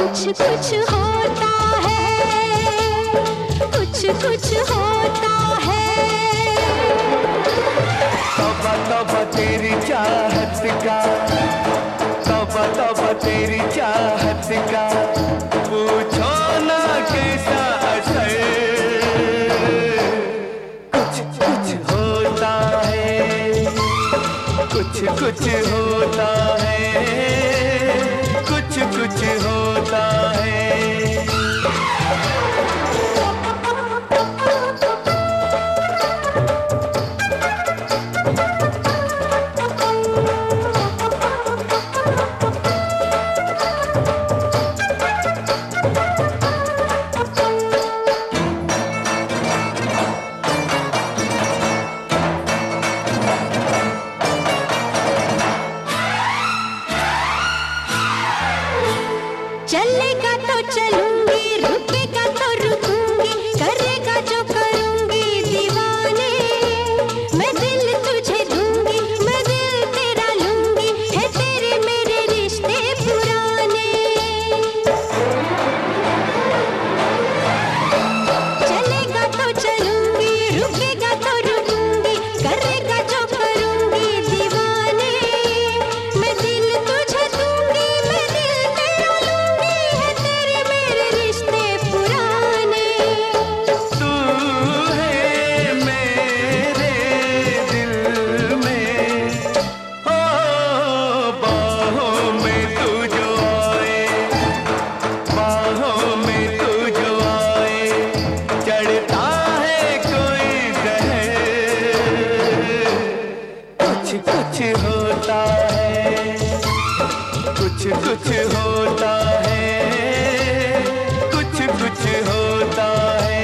कुछ कुछ होता है, कुछ कुछ होता है। तौबा तौबा तेरी चाहत का, तौबा तौबा तेरी चाहत का, पूछो ना कैसा असर। कुछ कुछ होता है, कुछ कुछ होता है, कुछ कुछ होता है। चलेगा तो चलूंगी, रुकेगा तो रुकूंगी, करेगा जो करूंगी दीवाने। मैं दिल तुझे दूंगी, मैं दिल तेरा लूंगी, है तेरे मेरे रिश्ते पुराने। चलेगा तो चलूंगी, रुकेगा तो रुकूंगी, करेगा जो करूंगी दीवाने। मैं दिल तुझे दूंगी, मैं दिल तेरा लूंगी, है तेरे मेरे रिश्ते पुराने। तू है मेरे दिल में, हो बाहों में तू जो आए, बाहों में तू जो आए, चढ़ता है कोई कहर। कुछ कुछ होता है, कुछ कुछ होता है, कुछ कुछ होता है।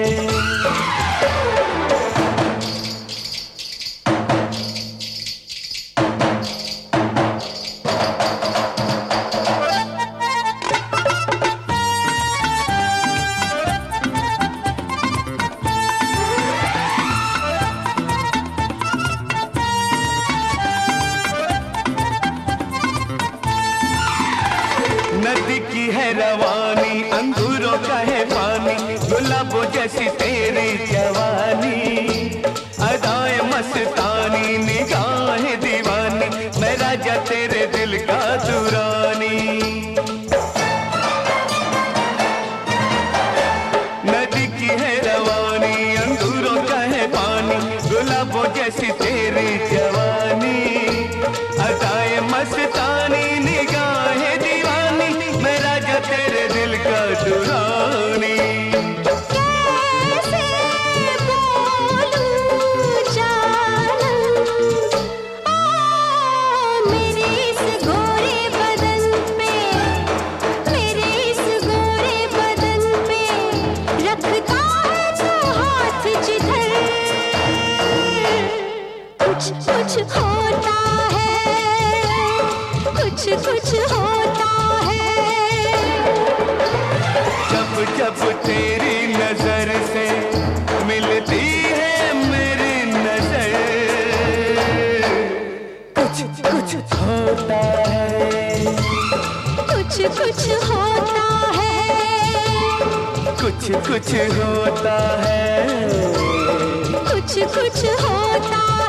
नदी की है रवानी, अंगूरों का है पानी, गुलाबों जैसी तेरी जवानी, अदाए मस्तानी, निगाहें दीवानी, मैं राजा तेरे दिल का दुरानी। नदी की है रवानी, अंगूरों का है पानी, गुलाबों जैसी तेरी जवानी, अदाए मस्तानी, निगाहें दीवानी, मैं राजा तेरे दिल का दुरानी। कैसे बोलूं जानम, मेरे इस गोरे बदन पे, मेरे इस गोरे बदन पे रखता है तो हाथ जिधर। कुछ कुछ होता है, कुछ कुछ होता है। जब जब तेरी नजर से मिलती है मेरी नजर, कुछ कुछ होता है, कुछ कुछ होता है, कुछ कुछ होता है, कुछ कुछ होता